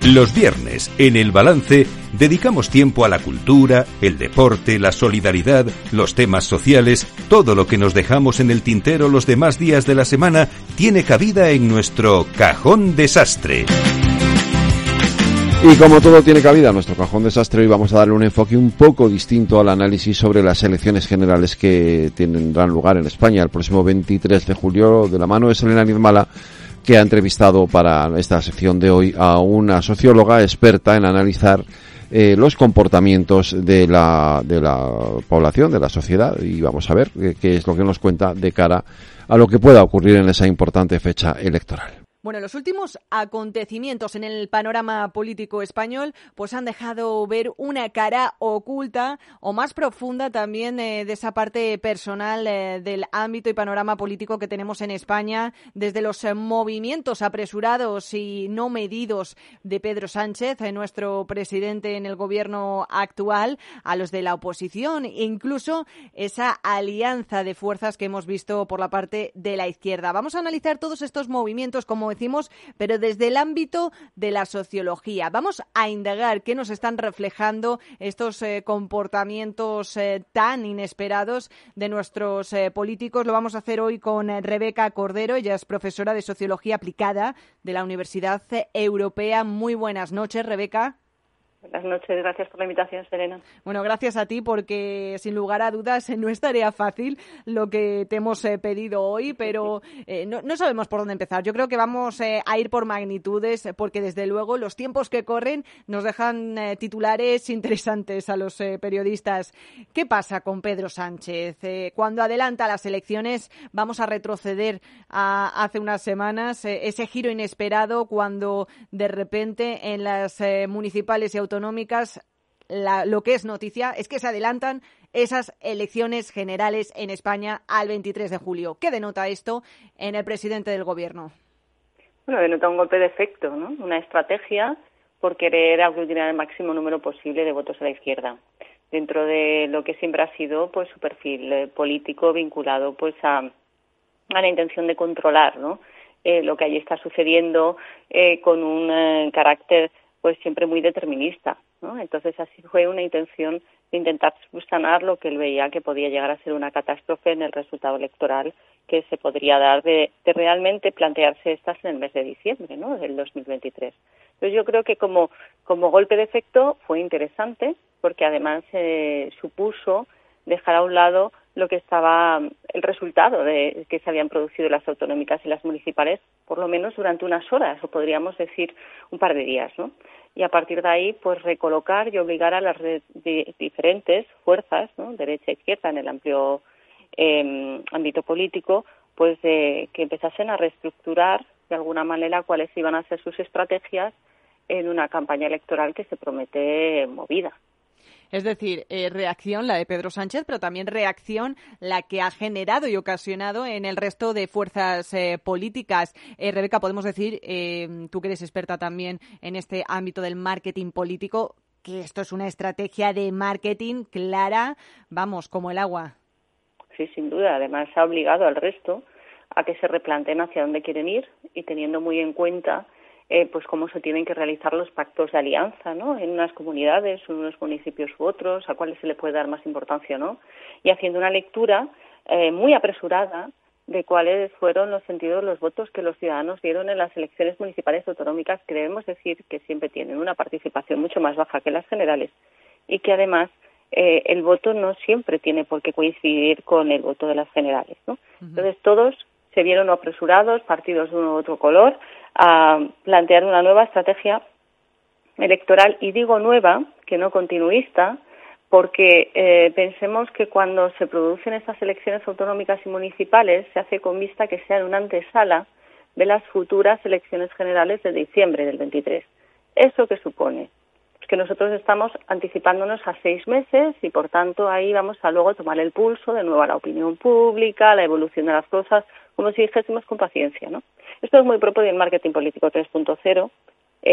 Los viernes, en El Balance, dedicamos tiempo a la cultura, el deporte, la solidaridad, los temas sociales. Todo lo que nos dejamos en el tintero los demás días de la semana tiene cabida en nuestro Cajón Desastre. Y como todo tiene cabida en nuestro Cajón Desastre, hoy vamos a darle un enfoque un poco distinto al análisis sobre las elecciones generales que tendrán lugar en España el próximo 23 de julio, de la mano de Selena Nizmala, que ha entrevistado para esta sección de hoy a una socióloga experta en analizar los comportamientos de la población, de la sociedad, y vamos a ver qué es lo que nos cuenta de cara a lo que pueda ocurrir en esa importante fecha electoral. Bueno, los últimos acontecimientos en el panorama político español pues han dejado ver una cara oculta o más profunda también de esa parte personal del ámbito y panorama político que tenemos en España, desde los movimientos apresurados y no medidos de Pedro Sánchez, nuestro presidente en el gobierno actual, a los de la oposición, incluso esa alianza de fuerzas que hemos visto por la parte de la izquierda. Vamos a analizar todos estos movimientos, como decimos, pero desde el ámbito de la sociología. Vamos a indagar qué nos están reflejando estos comportamientos tan inesperados de nuestros políticos. Lo vamos a hacer hoy con Rebeca Cordero. Ella es profesora de Sociología Aplicada de la Universidad Europea. Muy buenas noches, Rebeca. Buenas noches, gracias por la invitación, Serena. Bueno, gracias a ti porque, sin lugar a dudas, no es tarea fácil lo que te hemos pedido hoy, pero no sabemos por dónde empezar. Yo creo que vamos a ir por magnitudes porque, desde luego, los tiempos que corren nos dejan titulares interesantes a los periodistas. ¿Qué pasa con Pedro Sánchez? Cuando adelanta las elecciones, vamos a retroceder a hace unas semanas, ese giro inesperado cuando, de repente, en las municipales y autonómicas, lo que es noticia es que se adelantan esas elecciones generales en España al 23 de julio. ¿Qué denota esto en el presidente del gobierno? Bueno, denota un golpe de efecto, ¿no? Una estrategia por querer aglutinar el máximo número posible de votos a la izquierda, dentro de lo que siempre ha sido pues su perfil político vinculado pues a la intención de controlar, ¿no? Lo que allí está sucediendo con un carácter pues siempre muy determinista, ¿no? Entonces así fue una intención de intentar subsanar lo que él veía que podía llegar a ser una catástrofe en el resultado electoral que se podría dar de realmente plantearse estas en el mes de diciembre, ¿no?, del 2023. Entonces yo creo que como golpe de efecto fue interesante porque además supuso dejar a un lado lo que estaba el resultado de que se habían producido las autonómicas y las municipales, por lo menos durante unas horas, o podríamos decir un par de días, ¿no? Y a partir de ahí, pues recolocar y obligar a las diferentes fuerzas, ¿no?, derecha e izquierda, en el amplio ámbito político, pues que empezasen a reestructurar de alguna manera cuáles iban a ser sus estrategias en una campaña electoral que se promete movida. Es decir, reacción la de Pedro Sánchez, pero también reacción la que ha generado y ocasionado en el resto de fuerzas políticas. Rebeca, podemos decir, tú que eres experta también en este ámbito del marketing político, que esto es una estrategia de marketing clara, vamos, como el agua. Sí, sin duda. Además, ha obligado al resto a que se replanteen hacia dónde quieren ir y teniendo muy en cuenta pues cómo se tienen que realizar los pactos de alianza, ¿no?, en unas comunidades, en unos municipios u otros, a cuáles se le puede dar más importancia o no, y haciendo una lectura muy apresurada de cuáles fueron los sentidos de los votos que los ciudadanos dieron en las elecciones municipales autonómicas, que debemos decir que siempre tienen una participación mucho más baja que las generales, y que además el voto no siempre tiene por qué coincidir con el voto de las generales, ¿no? Uh-huh. Entonces todos se vieron apresurados, partidos de uno u otro color, a plantear una nueva estrategia electoral, y digo nueva, que no continuista, porque pensemos que cuando se producen estas elecciones autonómicas y municipales se hace con vista que sean una antesala de las futuras elecciones generales de diciembre del 23. ¿Eso qué supone? Pues que nosotros estamos anticipándonos a 6 meses y, por tanto, ahí vamos a luego tomar el pulso de nuevo a la opinión pública, a la evolución de las cosas, como si dijésemos con paciencia, ¿no? Esto es muy propio del marketing político 3.0,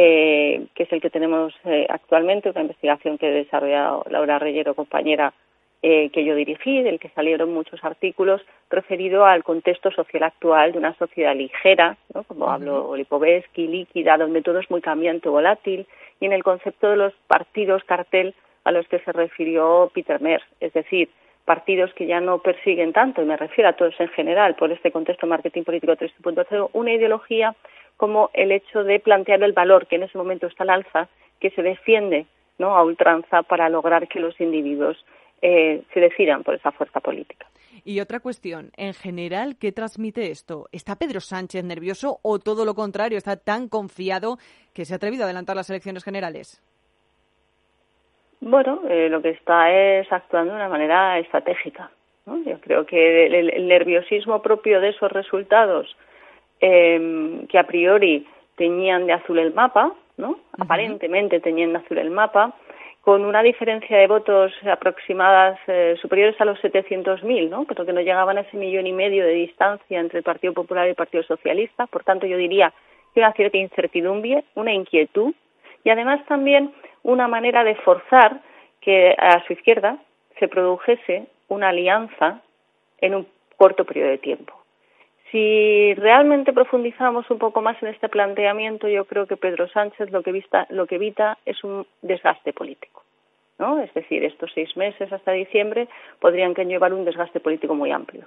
que es el que tenemos actualmente, una investigación que ha desarrollado Laura Reyero, compañera, que yo dirigí, del que salieron muchos artículos, referido al contexto social actual de una sociedad ligera, ¿no? Como habló Lipovetsky, líquida, donde todo es muy cambiante, volátil, y en el concepto de los partidos cartel a los que se refirió Peter Merz, es decir, partidos que ya no persiguen tanto, y me refiero a todos en general, por este contexto marketing político 3.0, una ideología como el hecho de plantear el valor que en ese momento está al alza, que se defiende, ¿no?, a ultranza para lograr que los individuos se decidan por esa fuerza política. Y otra cuestión, en general, ¿qué transmite esto? ¿Está Pedro Sánchez nervioso o todo lo contrario, está tan confiado que se ha atrevido a adelantar las elecciones generales? Bueno, lo que está es actuando de una manera estratégica, ¿no? Yo creo que el nerviosismo propio de esos resultados que a priori teñían de azul el mapa, ¿no? Aparentemente teñían de azul el mapa, con una diferencia de votos aproximadas superiores a los 700.000, ¿no? Pero que no llegaban a ese 1,5 millones de distancia entre el Partido Popular y el Partido Socialista. Por tanto, yo diría que una cierta incertidumbre, una inquietud y además también una manera de forzar que a su izquierda se produjese una alianza en un corto periodo de tiempo. Si realmente profundizamos un poco más en este planteamiento, yo creo que Pedro Sánchez lo que evita es un desgaste político, ¿no? Es decir, estos 6 meses hasta diciembre podrían conllevar un desgaste político muy amplio.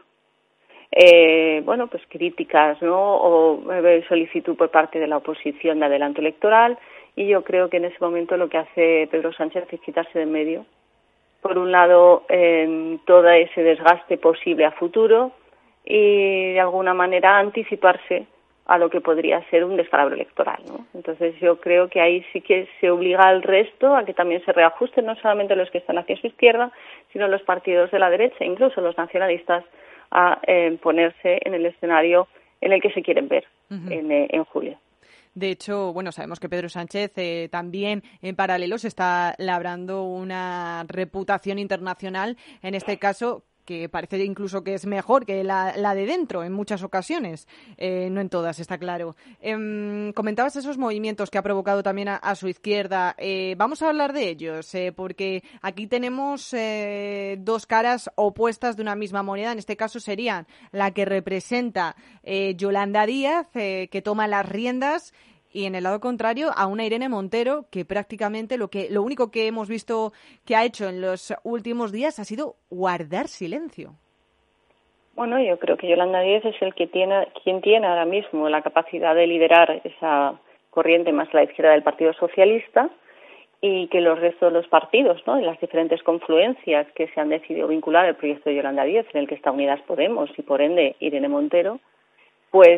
Bueno, pues críticas, ¿no?, o solicitud por parte de la oposición de adelanto electoral, y yo creo que en ese momento lo que hace Pedro Sánchez es quitarse de en medio, por un lado, todo ese desgaste posible a futuro, y de alguna manera anticiparse a lo que podría ser un descalabro electoral, ¿no? Entonces yo creo que ahí sí que se obliga al resto a que también se reajusten, no solamente los que están hacia su izquierda, sino los partidos de la derecha, incluso los nacionalistas, a ponerse en el escenario en el que se quieren ver en julio. De hecho, bueno, sabemos que Pedro Sánchez también en paralelo se está labrando una reputación internacional, en este caso que parece incluso que es mejor que la de dentro en muchas ocasiones, no en todas, está claro. Comentabas esos movimientos que ha provocado también a su izquierda. Vamos a hablar de ellos, porque aquí tenemos dos caras opuestas de una misma moneda. En este caso serían la que representa Yolanda Díaz, que toma las riendas, y en el lado contrario a una Irene Montero que prácticamente lo único que hemos visto que ha hecho en los últimos días ha sido guardar silencio. Bueno, yo creo que Yolanda Díaz es quien tiene ahora mismo la capacidad de liderar esa corriente más a la izquierda del Partido Socialista, y que los restos de los partidos, ¿no?, en las diferentes confluencias que se han decidido vincular al proyecto de Yolanda Díaz, en el que está Unidas Podemos y por ende Irene Montero, pues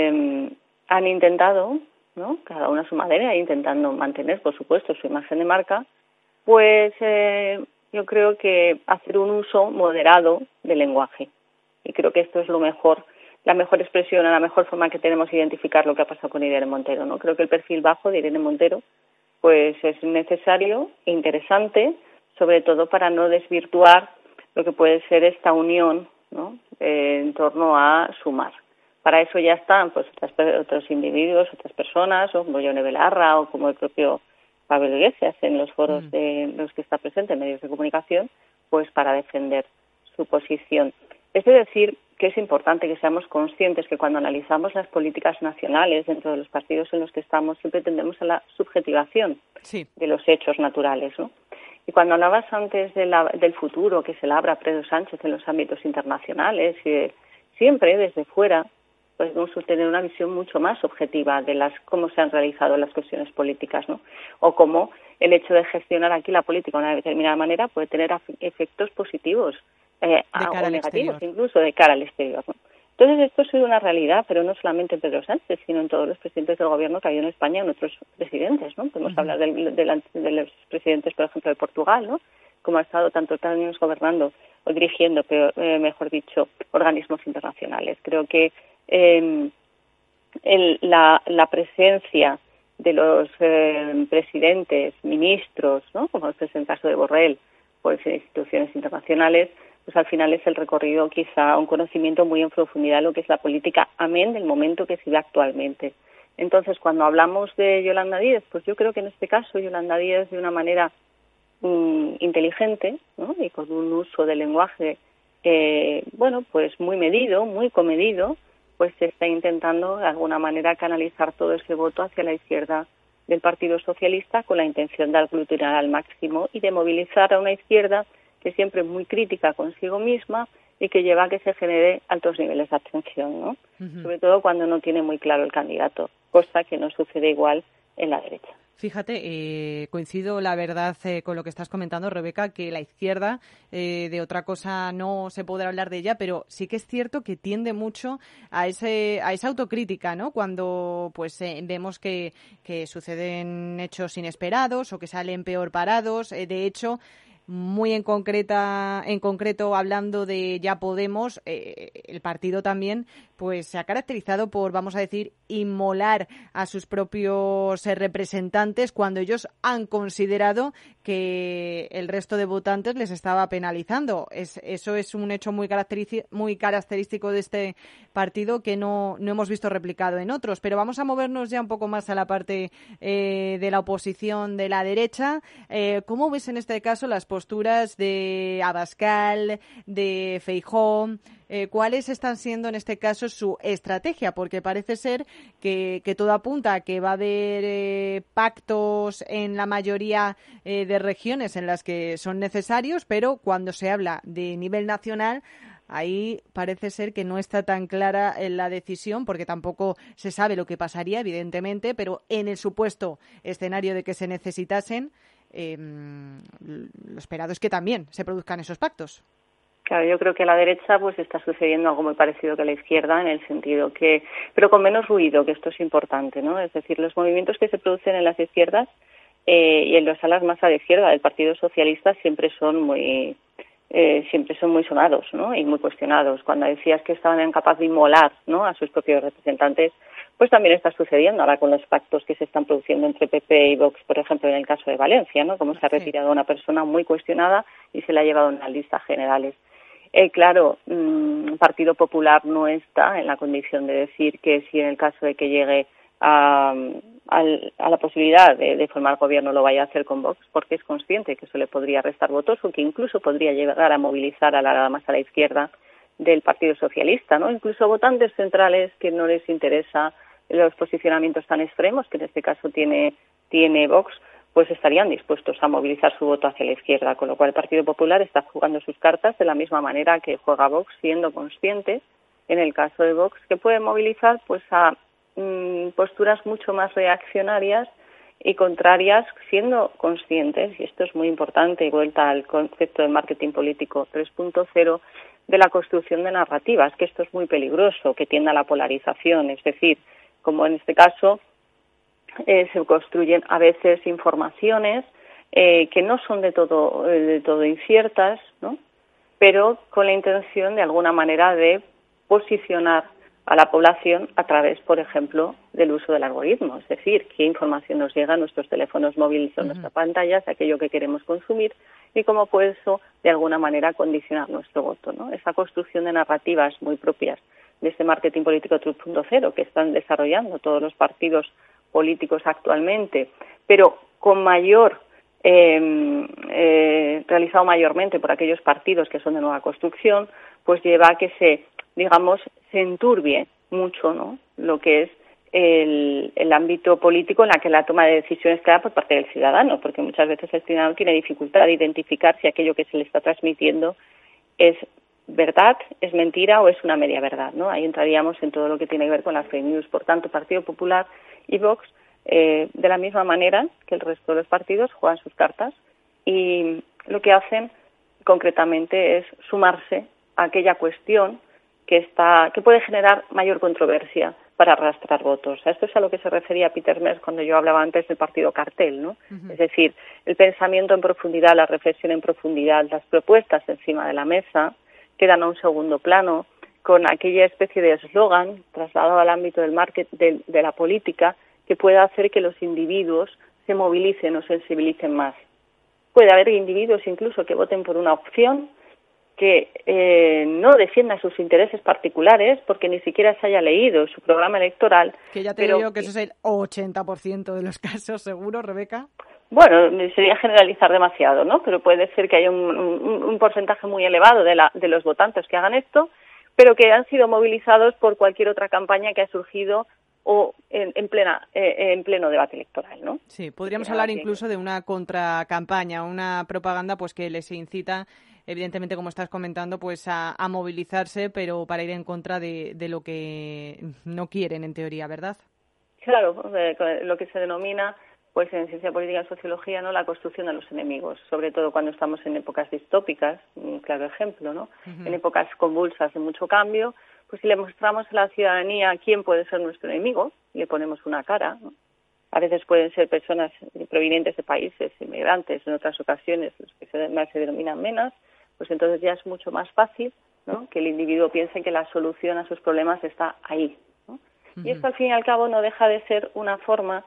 han intentado, ¿no?, cada una a su manera, intentando mantener, por supuesto, su imagen de marca, pues yo creo que hacer un uso moderado del lenguaje. Y creo que esto es la mejor expresión, la mejor forma que tenemos de identificar lo que ha pasado con Irene Montero, ¿no? Creo que el perfil bajo de Irene Montero pues es necesario e interesante, sobre todo para no desvirtuar lo que puede ser esta unión, ¿no?, en torno a Sumar. Para eso ya están pues otros individuos, otras personas, como Yone Belarra o como el propio Pablo Iglesias en los foros de los que está presente en medios de comunicación, pues para defender su posición. Es decir, que es importante que seamos conscientes que cuando analizamos las políticas nacionales dentro de los partidos en los que estamos, siempre tendemos a la subjetivación de los hechos naturales, ¿no? Y cuando hablabas antes del futuro que se labra Pedro Sánchez en los ámbitos internacionales, siempre desde fuera podemos tener una visión mucho más objetiva de cómo se han realizado las cuestiones políticas, ¿no? O cómo el hecho de gestionar aquí la política de una determinada manera puede tener efectos positivos o negativos, incluso de cara al exterior, ¿no? Entonces esto es una realidad, pero no solamente en Pedro Sánchez, sino en todos los presidentes del gobierno que ha habido en España, en otros presidentes, ¿no? Podemos hablar de los presidentes, por ejemplo, de Portugal, ¿no?, como ha estado tantos años gobernando o dirigiendo, mejor dicho, organismos internacionales. Creo que la presencia de los presidentes, ministros, ¿no?, como es el caso de Borrell, pues en instituciones internacionales, pues al final es el recorrido, quizá un conocimiento muy en profundidad de lo que es la política, amén del momento que se ve actualmente. Entonces, cuando hablamos de Yolanda Díaz, pues yo creo que en este caso Yolanda Díaz, de una manera inteligente, ¿no? Y con un uso del lenguaje, pues muy medido, muy comedido, pues se está intentando de alguna manera canalizar todo ese voto hacia la izquierda del Partido Socialista con la intención de aglutinar al máximo y de movilizar a una izquierda que siempre es muy crítica consigo misma y que lleva a que se genere altos niveles de abstención, ¿no? Uh-huh. Sobre todo cuando no tiene muy claro el candidato, cosa que no sucede igual en la derecha. Fíjate, coincido la verdad con lo que estás comentando, Rebeca, que la izquierda, de otra cosa no se podrá hablar de ella, pero sí que es cierto que tiende mucho a esa autocrítica, ¿no? Cuando pues vemos que suceden hechos inesperados o que salen peor parados. De hecho, muy en concreto hablando de Ya Podemos, el partido también pues se ha caracterizado por, vamos a decir, inmolar a sus propios representantes cuando ellos han considerado que el resto de votantes les estaba penalizando. Eso es un hecho muy característico de este partido que no hemos visto replicado en otros. Pero vamos a movernos ya un poco más a la parte de la oposición de la derecha. ¿Cómo ves en este caso las posturas de Abascal, de Feijóo? ¿Cuáles están siendo en este caso su estrategia? Porque parece ser que todo apunta a que va a haber pactos en la mayoría de regiones en las que son necesarios, pero cuando se habla de nivel nacional, ahí parece ser que no está tan clara la decisión, porque tampoco se sabe lo que pasaría, evidentemente, pero en el supuesto escenario de que se necesitasen, lo esperado es que también se produzcan esos pactos. Claro, yo creo que a la derecha pues está sucediendo algo muy parecido que a la izquierda, en el sentido que, pero con menos ruido, que esto es importante, ¿no? Es decir, los movimientos que se producen en las izquierdas y en las alas más a la izquierda del Partido Socialista siempre son muy sonados, ¿no? Y muy cuestionados. Cuando decías que estaban incapaces de inmolar, ¿no?, a sus propios representantes, pues también está sucediendo ahora con los pactos que se están produciendo entre PP y Vox, por ejemplo, en el caso de Valencia, ¿no? Como se ha retirado una persona muy cuestionada y se la ha llevado en las listas generales. Claro, Partido Popular no está en la condición de decir que si en el caso de que llegue a la posibilidad de formar gobierno lo vaya a hacer con Vox, porque es consciente que eso le podría restar votos o que incluso podría llegar a movilizar a la más a la izquierda del Partido Socialista, ¿no? Incluso votantes centrales que no les interesa los posicionamientos tan extremos que en este caso tiene Vox, pues estarían dispuestos a movilizar su voto hacia la izquierda, con lo cual el Partido Popular está jugando sus cartas de la misma manera que juega Vox, siendo consciente, en el caso de Vox, que puede movilizar pues a posturas mucho más reaccionarias y contrarias, siendo conscientes, y esto es muy importante, y vuelta al concepto de marketing político 3.0, de la construcción de narrativas, que esto es muy peligroso, que tiende a la polarización, es decir, como en este caso se construyen a veces informaciones que no son de todo inciertas, ¿no?, pero con la intención de alguna manera de posicionar a la población a través, por ejemplo, del uso del algoritmo, es decir, qué información nos llega a nuestros teléfonos móviles o en nuestras pantallas, aquello que queremos consumir y cómo puede eso de alguna manera condicionar nuestro voto, ¿no? Esa construcción de narrativas muy propias de este marketing político 3.0 que están desarrollando todos los partidos políticos actualmente, pero con realizado mayormente por aquellos partidos que son de nueva construcción, pues lleva a que se enturbie mucho, ¿no?, lo que es el ámbito político en la que la toma de decisiones queda por parte del ciudadano, porque muchas veces el ciudadano tiene dificultad de identificar si aquello que se le está transmitiendo es verdad, es mentira o es una media verdad, ¿no? Ahí entraríamos en todo lo que tiene que ver con las fake news. Por tanto, Partido Popular y Vox, de la misma manera que el resto de los partidos, juegan sus cartas y lo que hacen concretamente es sumarse a aquella cuestión que puede generar mayor controversia para arrastrar votos. Esto es a lo que se refería Peter Merz cuando yo hablaba antes del partido cartel, ¿no? Uh-huh. Es decir, el pensamiento en profundidad, la reflexión en profundidad, las propuestas encima de la mesa quedan a un segundo plano con aquella especie de eslogan trasladado al ámbito del marketing, de la política, que pueda hacer que los individuos se movilicen o sensibilicen más. Puede haber individuos incluso que voten por una opción que no defienda sus intereses particulares porque ni siquiera se haya leído su programa electoral. Que ya te digo que eso es el 80% de los casos, seguro, Rebeca. Bueno, sería generalizar demasiado, ¿no? Pero puede ser que haya un porcentaje muy elevado de los votantes que hagan esto, pero que han sido movilizados por cualquier otra campaña que ha surgido o en pleno debate electoral, ¿no? Sí, podríamos hablar incluso de una contracampaña, una propaganda pues que les incita, evidentemente, como estás comentando, pues a movilizarse, pero para ir en contra de lo que no quieren, en teoría, ¿verdad? Claro, lo que se denomina, pues en ciencia política y sociología, ¿no?, la construcción de los enemigos, sobre todo cuando estamos en épocas distópicas, un claro ejemplo, ¿no? Uh-huh. En épocas convulsas de mucho cambio, pues si le mostramos a la ciudadanía quién puede ser nuestro enemigo, le ponemos una cara, ¿no? A veces pueden ser personas provenientes de países inmigrantes, en otras ocasiones los que se denominan menas, pues entonces ya es mucho más fácil, ¿no?, que el individuo piense que la solución a sus problemas está ahí, ¿no? Uh-huh. Y esto, al fin y al cabo, no deja de ser una forma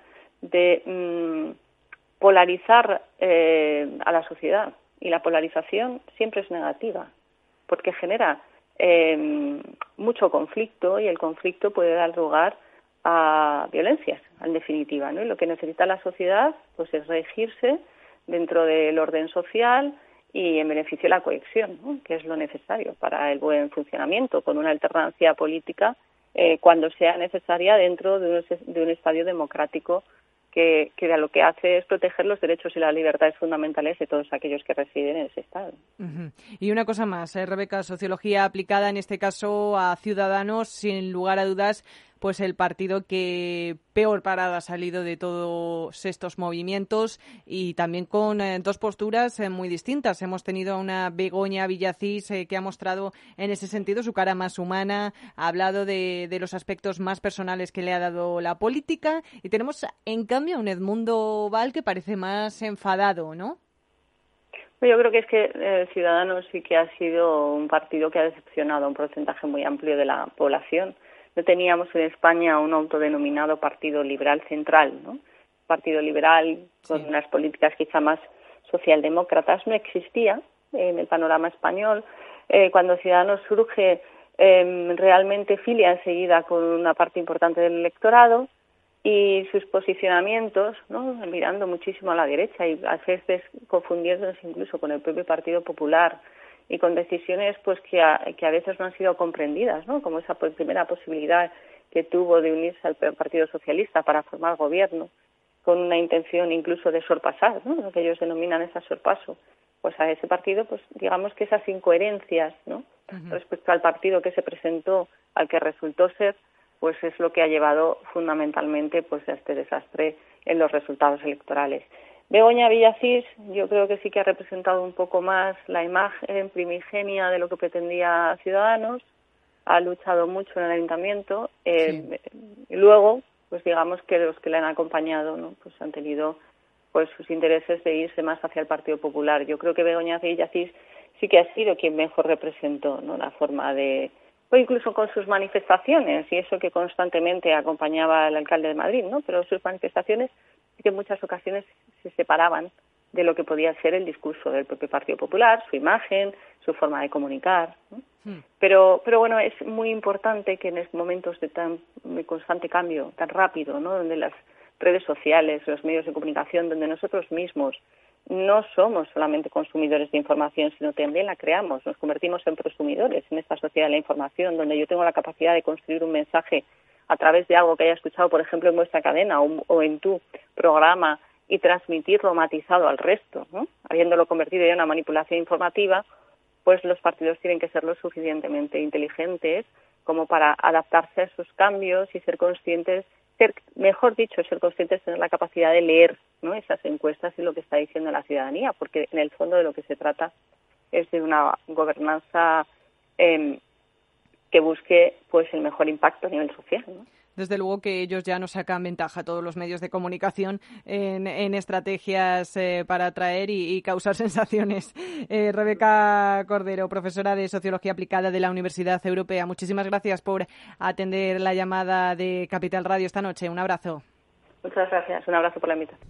de polarizar a la sociedad. Y la polarización siempre es negativa, porque genera mucho conflicto, y el conflicto puede dar lugar a violencias, en definitiva, ¿no? Y lo que necesita la sociedad, pues, es regirse dentro del orden social y en beneficio de la cohesión, ¿no?, que es lo necesario para el buen funcionamiento, con una alternancia política cuando sea necesaria dentro de un estadio democrático que lo que hace es proteger los derechos y las libertades fundamentales de todos aquellos que residen en ese Estado. Uh-huh. Y una cosa más, Rebeca, sociología aplicada en este caso a Ciudadanos, sin lugar a dudas, pues el partido que peor parado ha salido de todos estos movimientos, y también con dos posturas muy distintas. Hemos tenido a una Begoña Villacís que ha mostrado en ese sentido su cara más humana, ha hablado de los aspectos más personales que le ha dado la política, y tenemos en cambio a un Edmundo Val que parece más enfadado, ¿no? Yo creo que es que Ciudadanos sí que ha sido un partido que ha decepcionado a un porcentaje muy amplio de la población. No teníamos en España un autodenominado partido liberal central, ¿no? Partido liberal con unas políticas quizá más socialdemócratas no existía en el panorama español. Cuando Ciudadanos surge, realmente filia enseguida con una parte importante del electorado, y sus posicionamientos, ¿no?, mirando muchísimo a la derecha y a veces confundiéndose incluso con el propio Partido Popular, y con decisiones pues que a veces no han sido comprendidas, ¿no?, como esa primera posibilidad que tuvo de unirse al Partido Socialista para formar gobierno, con una intención incluso de sorpasar, ¿no?, lo que ellos denominan ese sorpaso. Pues a ese partido, pues digamos que esas incoherencias, ¿no?, uh-huh, respecto al partido que se presentó, al que resultó ser, pues es lo que ha llevado fundamentalmente pues a este desastre en los resultados electorales. Begoña Villacís, yo creo que sí que ha representado un poco más la imagen primigenia de lo que pretendía Ciudadanos, ha luchado mucho en el ayuntamiento, sí. Y luego, pues digamos que los que le han acompañado, ¿no?, pues han tenido pues sus intereses de irse más hacia el Partido Popular. Yo creo que Begoña Villacís sí que ha sido quien mejor representó, ¿no?, la forma de, o incluso con sus manifestaciones, y eso que constantemente acompañaba al alcalde de Madrid, ¿no?, pero sus manifestaciones que en muchas ocasiones se separaban de lo que podía ser el discurso del propio Partido Popular, su imagen, su forma de comunicar, ¿no? Pero bueno, es muy importante que en estos momentos de constante cambio, tan rápido, ¿no?, donde las redes sociales, los medios de comunicación, donde nosotros mismos no somos solamente consumidores de información, sino también la creamos, nos convertimos en prosumidores en esta sociedad de la información, donde yo tengo la capacidad de construir un mensaje a través de algo que haya escuchado, por ejemplo, en vuestra cadena o en tu programa, y transmitirlo matizado al resto, ¿no?, habiéndolo convertido ya en una manipulación informativa, pues los partidos tienen que ser lo suficientemente inteligentes como para adaptarse a esos cambios y ser conscientes, ser conscientes, tener la capacidad de leer, ¿no?, esas encuestas y lo que está diciendo la ciudadanía, porque en el fondo de lo que se trata es de una gobernanza que busque pues el mejor impacto a nivel social, ¿no? Desde luego que ellos ya nos sacan ventaja, todos los medios de comunicación, en estrategias para atraer y causar sensaciones. Rebeca Cordero, profesora de Sociología Aplicada de la Universidad Europea, muchísimas gracias por atender la llamada de Capital Radio esta noche. Un abrazo. Muchas gracias. Un abrazo por la invitación.